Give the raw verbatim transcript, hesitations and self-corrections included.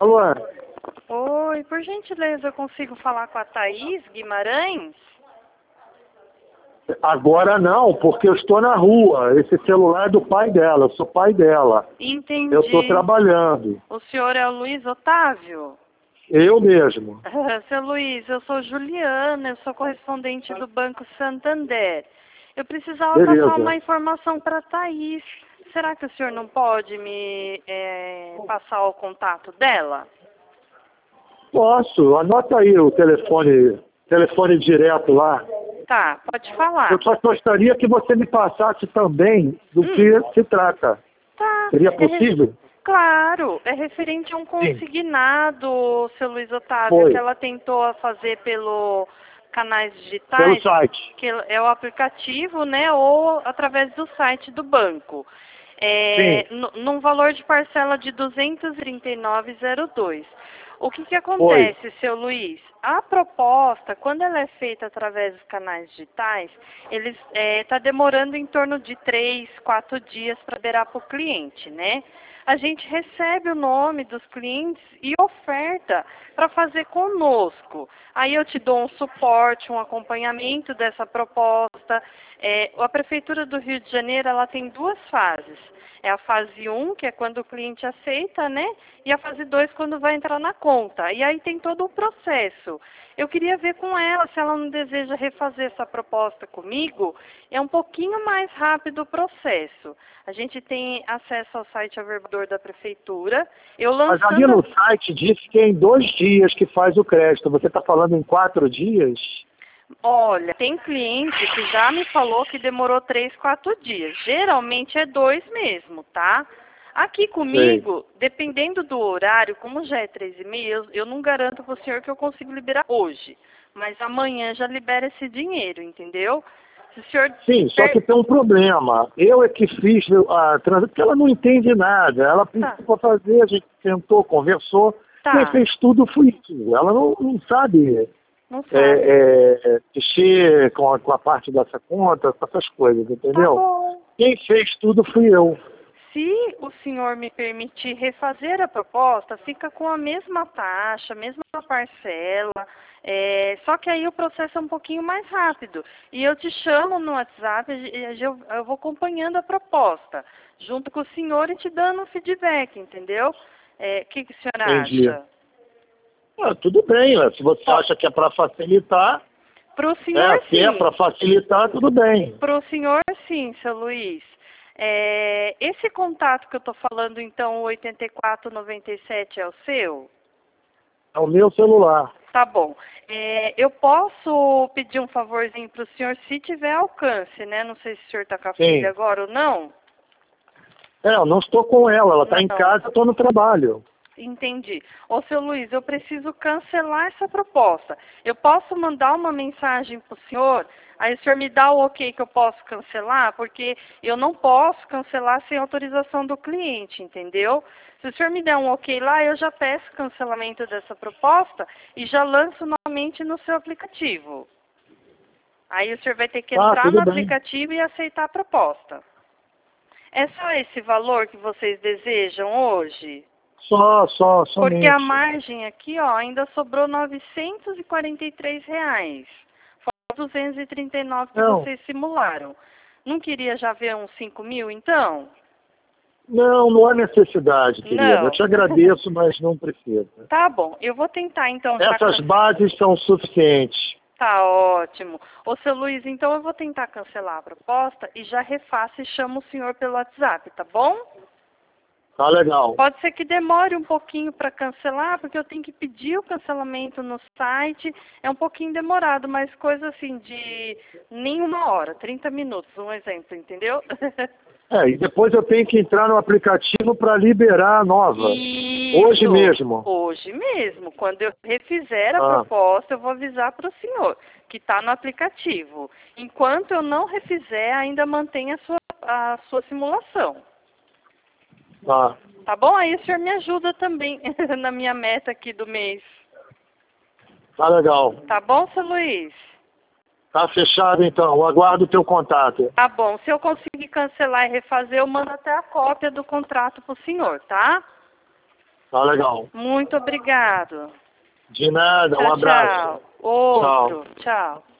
Alô? Oi, por gentileza, eu consigo falar com a Thaís Guimarães? Agora não, porque eu estou na rua. Esse celular é do pai dela, eu sou pai dela. Entendi. Eu estou trabalhando. O senhor é o Luiz Otávio? Eu mesmo. Seu Luiz, eu sou Juliana, eu sou correspondente do Banco Santander. Eu precisava Beleza. passar uma informação para a Thaís. Será que o senhor não pode me é, passar o contato dela? Posso, anota aí o telefone, telefone direto lá. Tá, pode falar. Eu só gostaria que você me passasse também do Hum. que se trata. Tá. Seria É re- possível? Claro, é referente a um consignado, seu Luiz Otávio, Foi. que ela tentou fazer pelo canais Pelo digitais, site. que é o aplicativo, né, ou através do site do banco. É, Sim. nu- num valor de parcela de duzentos e trinta e nove reais e zero dois. O que que acontece, seu Luiz? A proposta, quando ela é feita através dos canais digitais, eles está demorando em torno de três, quatro dias para liberar para o cliente, né? A gente recebe o nome dos clientes e oferta para fazer conosco. Aí eu te dou um suporte, um acompanhamento dessa proposta. É, a Prefeitura do Rio de Janeiro, ela tem duas fases. É a fase um, que é quando o cliente aceita, né? E a fase dois, quando vai entrar na conta. E aí tem todo o processo. Eu queria ver com ela se ela não deseja refazer essa proposta comigo. É um pouquinho mais rápido o processo. A gente tem acesso ao site averbador da Prefeitura. Eu Mas lançando... ali no site diz que é em dois dias que faz o crédito. Você está falando em quatro dias? Olha, tem cliente que já me falou que demorou três, quatro dias. Geralmente é dois mesmo, tá? Aqui comigo, dependendo do horário, como já é três e meia, eu, eu não garanto para o senhor que eu consigo liberar hoje. Mas amanhã já libera esse dinheiro, entendeu? Se o senhor... Sim, só que tem um problema. Eu é que fiz a transação, porque ela não entende nada. Ela pediu Tá. para fazer, a gente sentou, conversou. Tá. Quem fez tudo fui eu. Ela não, não sabe Não sabe. é, é, mexer com a, com a parte dessa conta, com essas coisas, Tá entendeu? bom. Quem fez tudo fui eu. Se o senhor me permitir refazer a proposta, fica com a mesma taxa, a mesma parcela, é, só que aí o processo é um pouquinho mais rápido. E eu te chamo no WhatsApp, e eu, eu vou acompanhando a proposta, junto com o senhor e te dando um feedback, entendeu? O é, que, que o senhor Entendi. acha? Ah, tudo bem, né? Se você Ó, acha que é para facilitar, Para o senhor, é, se é sim. para facilitar, tudo bem. Para o senhor, sim, seu Luiz. É, esse contato que eu estou falando, então, o oito quatro nove sete é o seu? É o meu celular. Tá bom. É, eu posso pedir um favorzinho para o senhor, se tiver alcance, né? Não sei se o senhor está com a Sim. filha agora ou não. É, eu não estou com ela, ela está em Não. casa, eu estou no trabalho. Entendi. Ô, seu Luiz, eu preciso cancelar essa proposta. Eu posso mandar uma mensagem para o senhor, aí o senhor me dá o ok que eu posso cancelar, porque eu não posso cancelar sem autorização do cliente, entendeu? Se o senhor me der um ok lá, eu já peço cancelamento dessa proposta e já lanço novamente no seu aplicativo. Aí o senhor vai ter que Ah, entrar tudo no bem. aplicativo e aceitar a proposta. É só esse valor que vocês desejam hoje? Só, só, somente. Porque a margem aqui, ó, ainda sobrou novecentos e quarenta e três reais. Fora duzentos e trinta e nove que Não. vocês simularam. Não queria já ver uns cinco mil, então? Não, não há necessidade, querida. Não. Eu te agradeço, mas não precisa. Tá bom, eu vou tentar, então. já Essas can- bases são suficientes. Tá ótimo. Ô, seu Luiz, então eu vou tentar cancelar a proposta e já refaço e chamo o senhor pelo WhatsApp, tá bom? Tá legal. Pode ser que demore um pouquinho para cancelar, porque eu tenho que pedir o cancelamento no site. É um pouquinho demorado, mas coisa assim de nem uma hora, trinta minutos, um exemplo, entendeu? É, e depois eu tenho que entrar no aplicativo para liberar a nova. Isso. Hoje mesmo. Hoje mesmo. Quando eu refizer a Ah. proposta, eu vou avisar para o senhor que está no aplicativo. Enquanto eu não refizer, ainda mantém a sua, a sua simulação. Tá. Tá bom? Aí o senhor me ajuda também na minha meta aqui do mês. Tá legal. Tá bom, seu Luiz? Tá fechado então. Eu aguardo o teu contato. Tá bom. Se eu conseguir cancelar e refazer, eu mando até a cópia do contrato pro senhor, tá? Tá legal. Muito obrigado. De nada, Tchau, um abraço. tchau. Outro. Tchau.